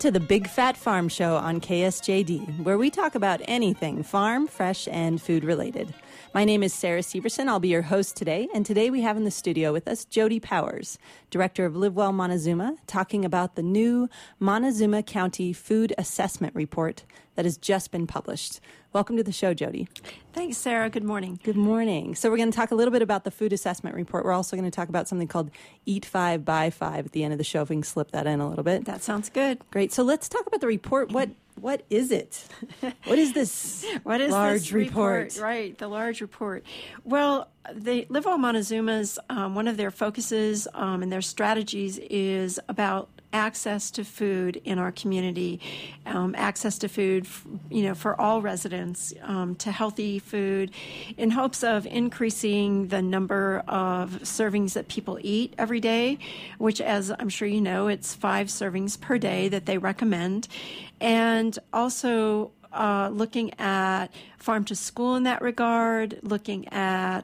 to the Big Fat Farm Show on KSJD, where we talk about anything farm, fresh, and food related. My name is Sarah Severson. I'll be your host today, and today we have in the studio with us Jody Powers, director of Live Well Montezuma, talking about the new Montezuma County Food Assessment Report that has just been published. Welcome to the show, Jody. Thanks, Sarah. Good morning. Good morning. So we're going to talk a little bit about the food assessment report. We're also going to talk about something called Eat 5, Buy 5 at the end of the show, if we can slip that in a little bit. That sounds good. Great. So let's talk about the report. What is it? What is this large report? Right, the large report. Well, the Live Well Montezuma's, one of their focuses and their strategies is about access to food in our community, access to food, for all residents, to healthy food, in hopes of increasing the number of servings that people eat every day, which, as I'm sure you know, it's 5 servings per day that they recommend, and also looking at farm to school in that regard, looking at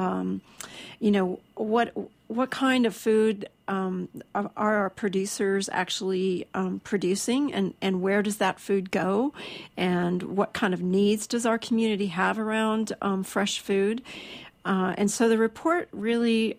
what kind of food are our producers actually producing, and where does that food go, and what kind of needs does our community have around fresh food. And so the report really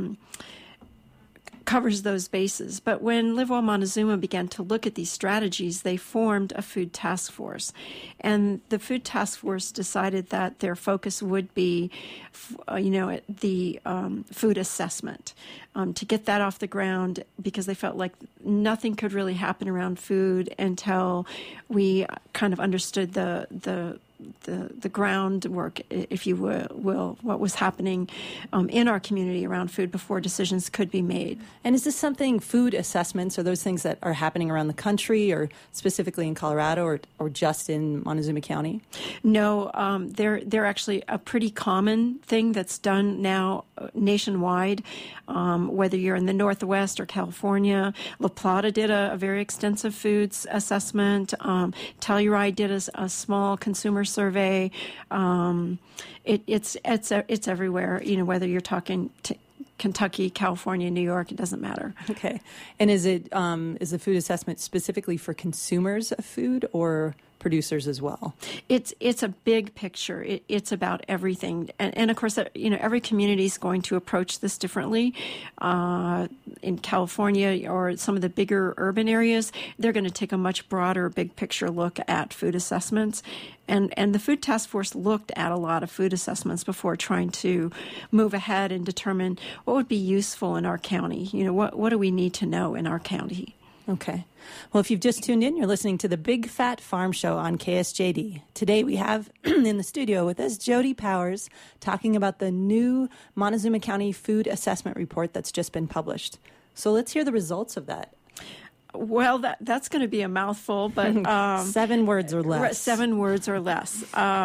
covers those bases. But when Live Well Montezuma began to look at these strategies, they formed a food task force. And the food task force decided that their focus would be, the food assessment, to get that off the ground, because they felt like nothing could really happen around food until we kind of understood the groundwork, if you will, what was happening in our community around food before decisions could be made. And is this something, food assessments, are those things that are happening around the country, or specifically in Colorado, or just in Montezuma County? No, they're actually a pretty common thing that's done now nationwide, whether you're in the Northwest or California. La Plata did a very extensive foods assessment. Telluride did a small consumer survey. It's everywhere. Whether you're talking Kentucky, California, New York, it doesn't matter. Okay, and is the food assessment specifically for consumers of food or producers as well? It's a big picture. It's about everything, and of course, every community is going to approach this differently. In California or some of the bigger urban areas, they're going to take a much broader, big picture look at food assessments. And the Food Task Force looked at a lot of food assessments before trying to move ahead and determine what would be useful in our county. What do we need to know in our county? Okay. Well, if you've just tuned in, you're listening to the Big Fat Farm Show on KSJD. Today we have in the studio with us Jody Powers talking about the new Montezuma County Food Assessment Report that's just been published. So let's hear the results of that. Well, that's going to be a mouthful, but 7 words or less. 7 words or less.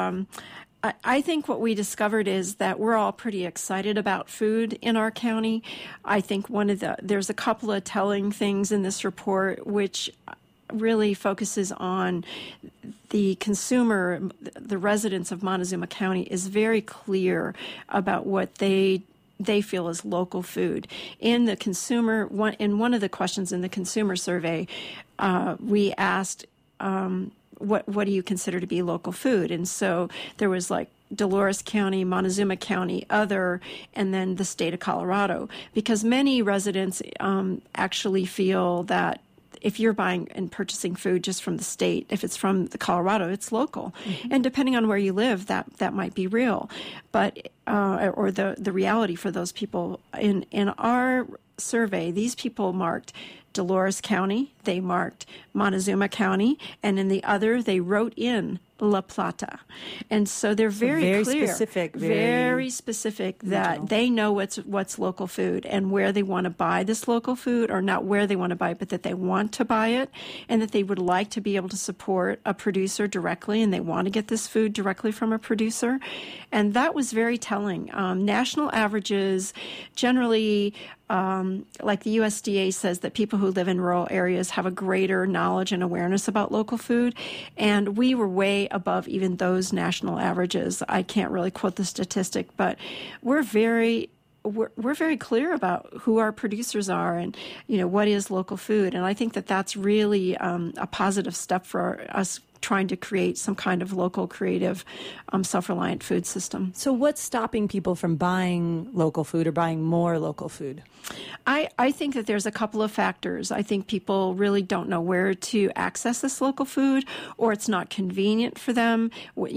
I think what we discovered is that we're all pretty excited about food in our county. I think there's a couple of telling things in this report which really focuses on the consumer. The residents of Montezuma County is very clear about what they feel is local food. In one of the questions in the consumer survey, we asked, what do you consider to be local food? And so there was like Dolores County, Montezuma County, other, and then the state of Colorado, because many residents actually feel that if you're buying and purchasing food just from the state, if it's from the Colorado, it's local. Mm-hmm. And depending on where you live, that might be real. But or the reality for those people. In our survey, these people marked Dolores County, they marked Montezuma County, and in the other, they wrote in La Plata. And so they're very clear, specific, very specific that regional. They know what's local food and where they want to buy this local food, or not where they want to buy it, but that they want to buy it, and that they would like to be able to support a producer directly, and they want to get this food directly from a producer. And that was very telling. National averages generally, like the USDA says, that people who live in rural areas have a greater knowledge and awareness about local food, and we were way above even those national averages. I can't really quote the statistic, but we're very we're very clear about who our producers are and, what is local food. And I think that that's really a positive step for us trying to create some kind of local, creative, self-reliant food system. So what's stopping people from buying local food or buying more local food? I think that there's a couple of factors. I think people really don't know where to access this local food, or it's not convenient for them,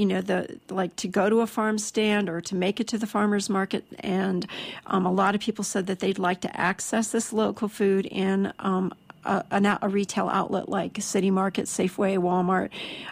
to go to a farm stand or to make it to the farmer's market. And a lot of people said that they'd like to access this local food in a retail outlet like City Market, Safeway, Walmart,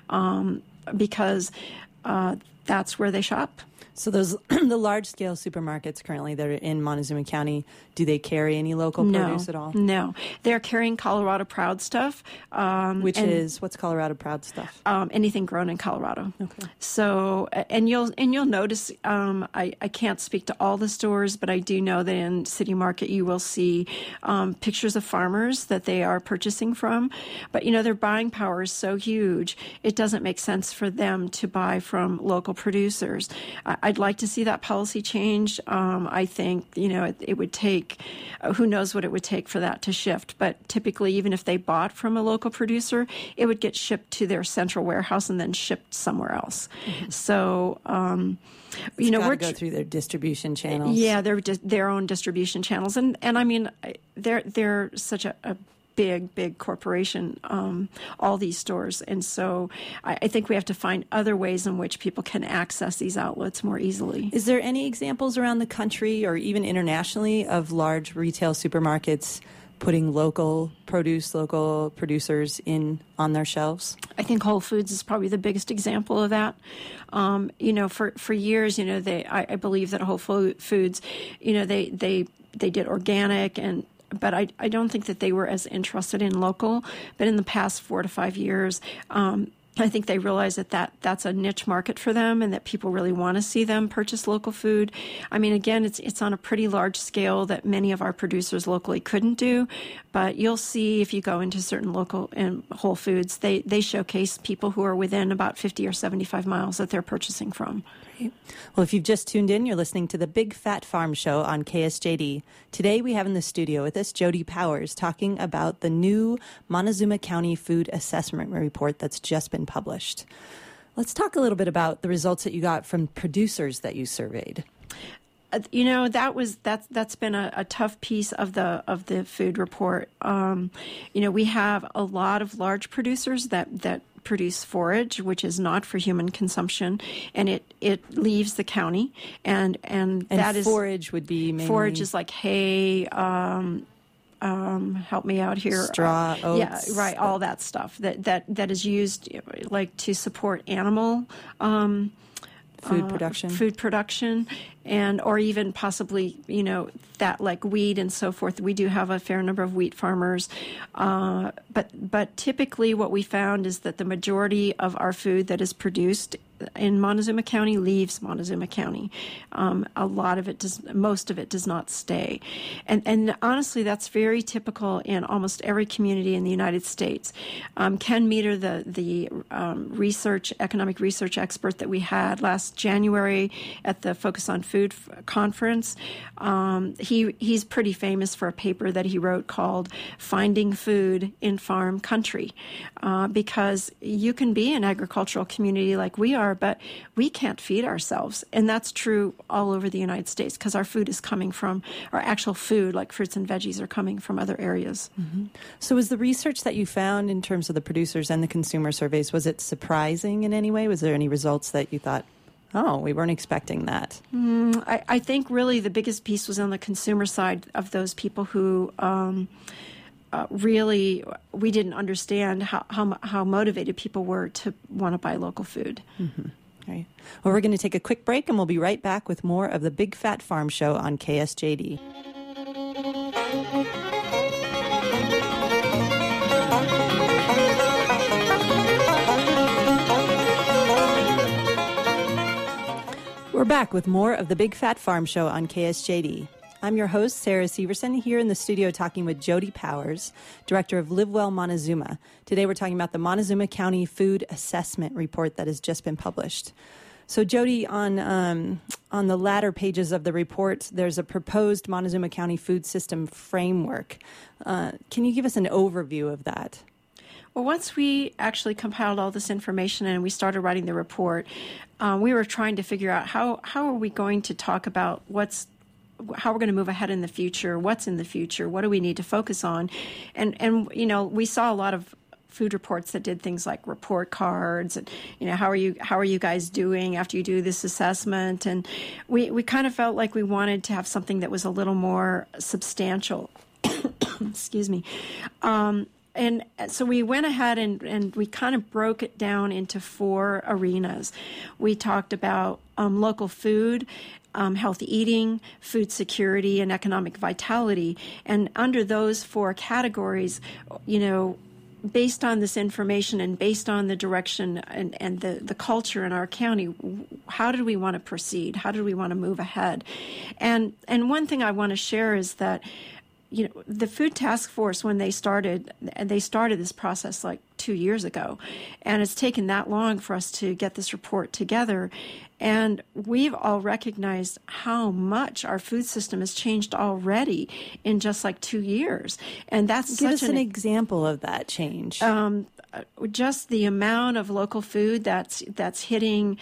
because that's where they shop. So those the large-scale supermarkets currently that are in Montezuma County, do they carry any local produce at all? No. They're carrying Colorado Proud stuff. What's Colorado Proud stuff? Anything grown in Colorado. Okay. So, and you'll notice, I can't speak to all the stores, but I do know that in City Market you will see pictures of farmers that they are purchasing from. But, their buying power is so huge, it doesn't make sense for them to buy from local producers. I'd like to see that policy change. I think, it would take, who knows what it would take for that to shift. But typically, even if they bought from a local producer, it would get shipped to their central warehouse and then shipped somewhere else. Mm-hmm. So, we're go through their distribution channels. Yeah, their own distribution channels. And I mean, they're such a big corporation, all these stores. And so I think we have to find other ways in which people can access these outlets more easily. Is there any examples around the country or even internationally of large retail supermarkets putting local producers on their shelves? I think Whole Foods is probably the biggest example of that. For years, I believe that Whole Foods, they did organic but I don't think that they were as interested in local. But in the past 4 to 5 years, I think they realize that's a niche market for them and that people really want to see them purchase local food. I mean, again, it's on a pretty large scale that many of our producers locally couldn't do. But you'll see if you go into certain local and Whole Foods, they showcase people who are within about 50 or 75 miles that they're purchasing from. Great. Well, if you've just tuned in, you're listening to the Big Fat Farm Show on KSJD. Today we have in the studio with us Jody Powers talking about the new Montezuma County Food Assessment Report that's just been published. Let's talk a little bit about the results that you got from producers that you surveyed. That's been a tough piece of the food report. We have a lot of large producers that produce forage, which is not for human consumption, and it leaves the county. And that is forage would be mainly forage is like hay. Help me out here. Straw, oats. Yeah, right. All that stuff that is used like to support animal food production, and or even possibly that like wheat and so forth. We do have a fair number of wheat farmers, but typically what we found is that the majority of our food that is produced in Montezuma County leaves Montezuma County. Most of it does not stay. And honestly, that's very typical in almost every community in the United States. Ken Meter, the economic research expert that we had last January at the Focus on Food conference, he's pretty famous for a paper that he wrote called Finding Food in Farm Country, because you can be an agricultural community like we are, but we can't feed ourselves. And that's true all over the United States because our food is coming from, our actual food, like fruits and veggies, are coming from other areas. Mm-hmm. So was the research that you found in terms of the producers and the consumer surveys, was it surprising in any way? Was there any results that you thought, oh, we weren't expecting that? I think really the biggest piece was on the consumer side of those people who really, we didn't understand how motivated people were to want to buy local food. Mm-hmm. All right. Well, we're going to take a quick break, and we'll be right back with more of the Big Fat Farm Show on KSJD. We're back with more of the Big Fat Farm Show on KSJD. I'm your host, Sarah Severson, here in the studio talking with Jody Powers, director of Live Well Montezuma. Today we're talking about the Montezuma County Food Assessment Report that has just been published. So, Jody, on the latter pages of the report, there's a proposed Montezuma County food system framework. Can you give us an overview of that? Well, once we actually compiled all this information and we started writing the report, we were trying to figure out how are we going to talk about how we're going to move ahead in the future, what's in the future, what do we need to focus on, and we saw a lot of food reports that did things like report cards and how are you guys doing after you do this assessment, and we kind of felt like we wanted to have something that was a little more substantial. Excuse me. And so we went ahead and we kind of broke it down into 4 arenas. We talked about local food, healthy eating, food security, and economic vitality. And under those 4 categories, based on this information and based on the direction and the culture in our county, how did we want to proceed? How did we want to move ahead? And one thing I want to share is that the Food Task Force, when they started this process like 2 years ago, and it's taken that long for us to get this report together. And we've all recognized how much our food system has changed already in just like 2 years. And that's Give us an example of that change. Just the amount of local food that's hitting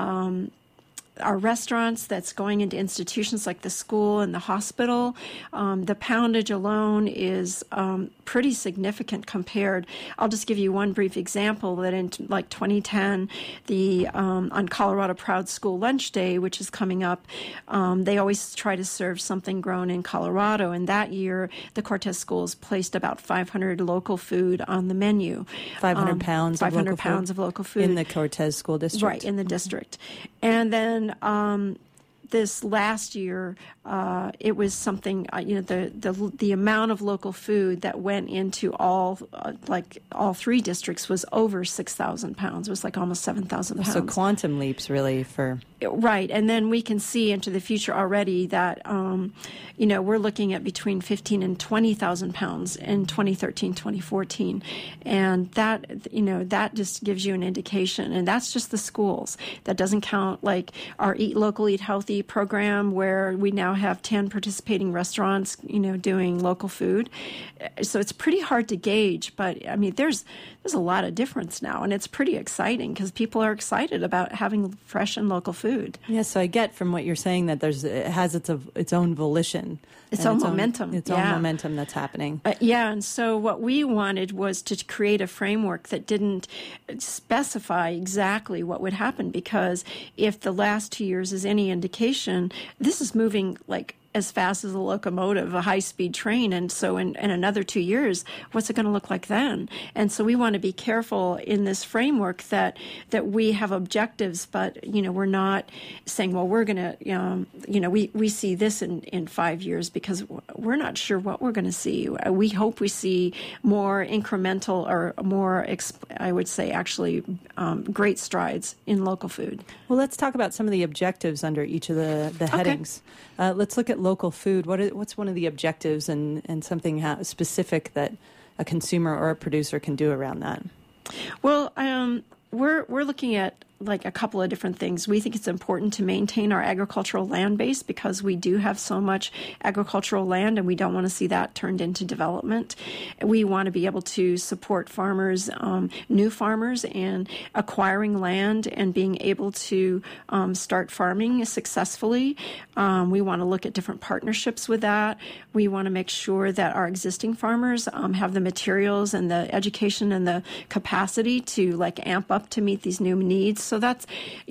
our restaurants, that's going into institutions like the school and the hospital. The poundage alone is pretty significant compared. I'll just give you one brief example that in like 2010, on Colorado Proud School Lunch Day, which is coming up, they always try to serve something grown in Colorado. And that year, the Cortez schools placed about 500 local food on the menu. 500 pounds 500 pounds of local food. In the Cortez School District. Right, in the district. And then this last year, it was something, the amount of local food that went into all 3 districts was over 6,000 pounds. It was like almost 7,000 pounds. So quantum leaps, really, for... Right, and then we can see into the future already that, we're looking at between 15 and 20,000 pounds in 2013, 2014. And that just gives you an indication. And that's just the schools. That doesn't count like our Eat Local, Eat Healthy program, where we now have 10 participating restaurants, doing local food. So it's pretty hard to gauge, but I mean, there's a lot of difference now, and it's pretty exciting because people are excited about having fresh and local food. Yeah, so I get from what you're saying that it has its own volition. Its own momentum. Its own momentum that's happening. And so what we wanted was to create a framework that didn't specify exactly what would happen, because if the last 2 years is any indication, this is moving like as fast as a locomotive, a high-speed train. And so in another 2 years, what's it going to look like then? And so we want to be careful in this framework that we have objectives, but, we're not saying, well, we're going to, we see this in 5 years, because we're not sure what we're going to see. We hope we see more incremental or more, I would say, actually great strides in local food. Well, let's talk about some of the objectives under each of the headings. Let's look at local food. What's one of the objectives and something specific that a consumer or a producer can do around that? Well, we're looking at like a couple of different things. We think it's important to maintain our agricultural land base, because we do have so much agricultural land and we don't want to see that turned into development. We want to be able to support farmers, new farmers, and acquiring land and being able to start farming successfully. We want to look at different partnerships with that. We want to make sure that our existing farmers have the materials and the education and the capacity to like amp up to meet these new needs. So that's,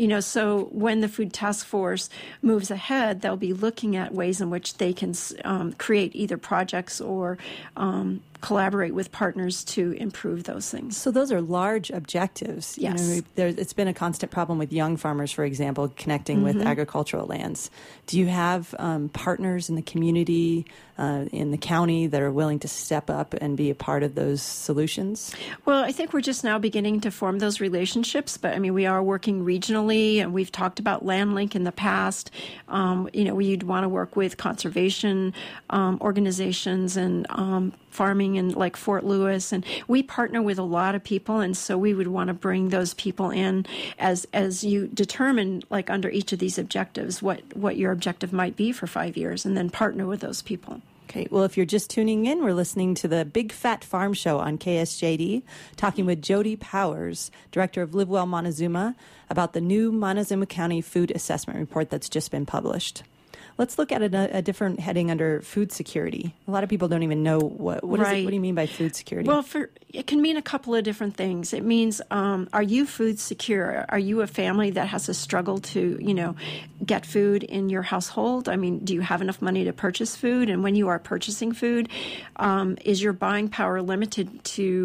so when the Food Task Force moves ahead, they'll be looking at ways in which they can create either projects or collaborate with partners to improve those things. So those are large objectives. Yes. It's been a constant problem with young farmers, for example, connecting with agricultural lands. Do you have partners in the community, in the county, that are willing to step up and be a part of those solutions? Well, I think we're just now beginning to form those relationships, but I mean, we are working regionally, and we've talked about LandLink in the past. We'd want to work with conservation organizations and farming gardening in like Fort Lewis, and we partner with a lot of people, and so we would want to bring those people in as you determine, like under each of these objectives, what your objective might be for 5 years, and then partner with those people. Okay, well, if you're just tuning in, we're listening to the Big Fat Farm Show on KSJD, talking with Jody Powers, director of Live Well Montezuma, about the new Montezuma County Food Assessment Report that's just been published. Let's look at a different heading under food security. A lot of people don't even know what Right. do you mean by food security? Well, it can mean a couple of different things. It means, are you food secure? Are you a family that has a struggle to, get food in your household? I mean, do you have enough money to purchase food? And when you are purchasing food, is your buying power limited to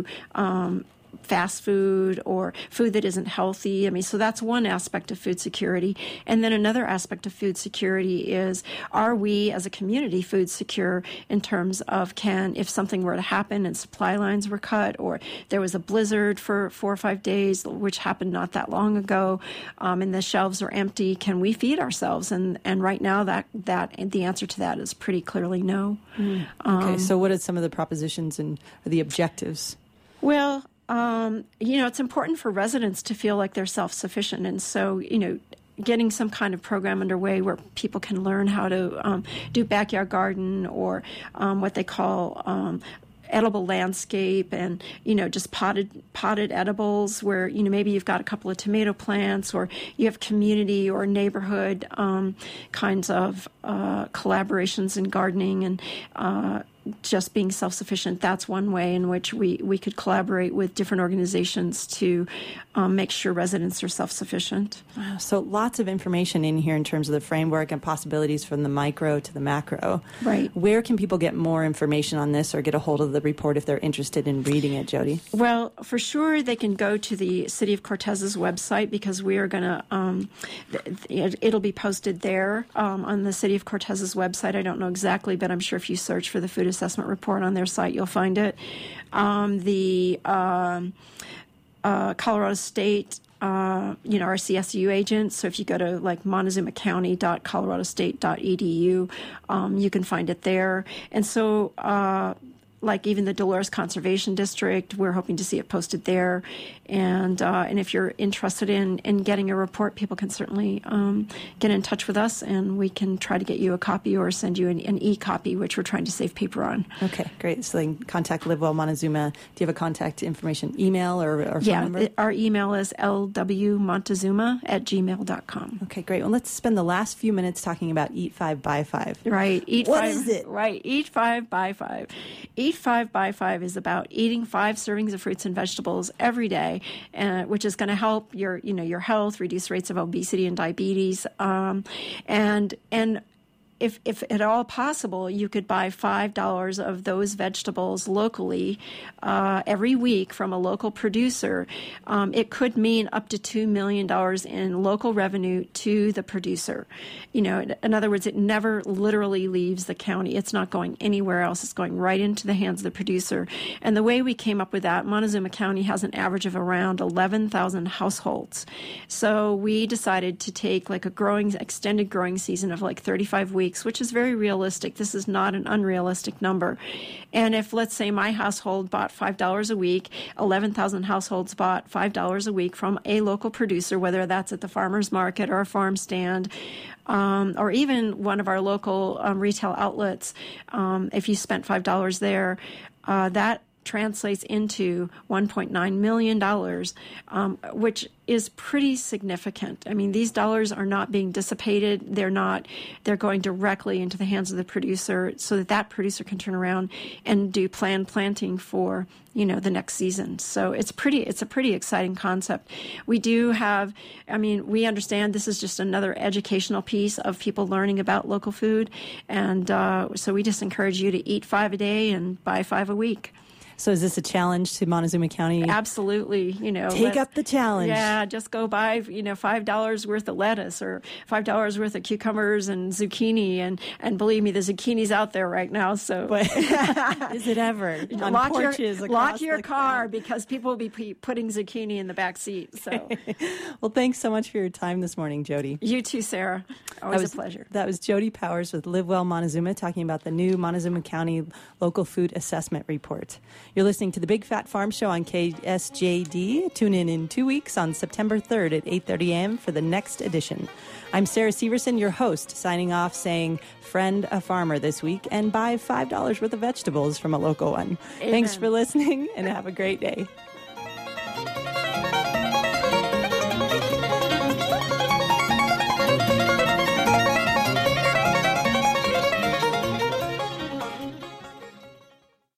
fast food or food that isn't healthy? I mean, so that's one aspect of food security. And then another aspect of food security is, are we as a community food secure in terms of if something were to happen and supply lines were cut, or there was a blizzard for 4 or 5 days, which happened not that long ago, and the shelves are empty, can we feed ourselves? And right now that the answer to that is pretty clearly no. Okay, so what are some of the propositions and the objectives? Well, it's important for residents to feel like they're self-sufficient. And so, getting some kind of program underway where people can learn how to do backyard garden, or what they call edible landscape, and just potted edibles, where maybe you've got a couple of tomato plants, or you have community or neighborhood kinds of collaborations in gardening, and just being self-sufficient. That's one way in which we could collaborate with different organizations to make sure residents are self-sufficient. Wow, so lots of information in here in terms of the framework and possibilities from the micro to the macro. Right. Where can people get more information on this or get a hold of the report if they're interested in reading it, Jody? Well, for sure, they can go to the City of Cortez's website, because we are going to, it'll be posted there on the City of Cortez's website. I don't know exactly, but I'm sure if you search for the Food Assessment Report on their site, you'll find it. The Colorado State, our CSU agents. So if you go to like montezumacounty.coloradostate.edu, you can find it there. And so, like even the Dolores Conservation District, we're hoping to see it posted there. And if you're interested in getting a report, people can certainly get in touch with us, and we can try to get you a copy or send you an e-copy, which we're trying to save paper on. Okay, great. So they can contact Live Well Montezuma. Do you have a contact information, email or phone number? Our email is lwmontezuma@gmail.com. Okay, great. Well, let's spend the last few minutes talking about Eat 5 Buy 5. Right. What is it? Right. Eat 5 Buy 5. Eat 5 Buy 5 is about eating 5 servings of fruits and vegetables every day, which is going to help your health, reduce rates of obesity and diabetes, and if at all possible, you could buy $5 of those vegetables locally every week from a local producer. It could mean up to $2 million in local revenue to the producer. In other words, it never literally leaves the county. It's not going anywhere else. It's going right into the hands of the producer. And the way we came up with that, Montezuma County has an average of around 11,000 households. So we decided to take like extended growing season of like 35 weeks, which is very realistic. This is not an unrealistic number. And if, let's say, my household bought $5 a week, 11,000 households bought $5 a week from a local producer, whether that's at the farmer's market or a farm stand, or even one of our local retail outlets. If you spent $5 there, that translates into $1.9 million, which is pretty significant. I mean, these dollars are not being dissipated. They're going directly into the hands of the producer so that producer can turn around and do planned planting for, the next season. So it's a pretty exciting concept. We understand this is just another educational piece of people learning about local food. And so we just encourage you to eat 5 a day and buy 5 a week. So is this a challenge to Montezuma County? Absolutely. Take up the challenge. Yeah, just go buy, $5 worth of lettuce or $5 worth of cucumbers and zucchini. And believe me, the zucchini's out there right now. So is it ever? On lock your car because people will be putting zucchini in the back seat. So, well, thanks so much for your time this morning, Jody. You too, Sarah. Always a pleasure. That was Jody Powers with Live Well Montezuma talking about the new Montezuma County Local Food Assessment Report. You're listening to the Big Fat Farm Show on KSJD. Tune in 2 weeks on September 3rd at 8:30 a.m. for the next edition. I'm Sarah Severson, your host, signing off saying, friend a farmer this week and buy $5 worth of vegetables from a local one. Amen. Thanks for listening and have a great day.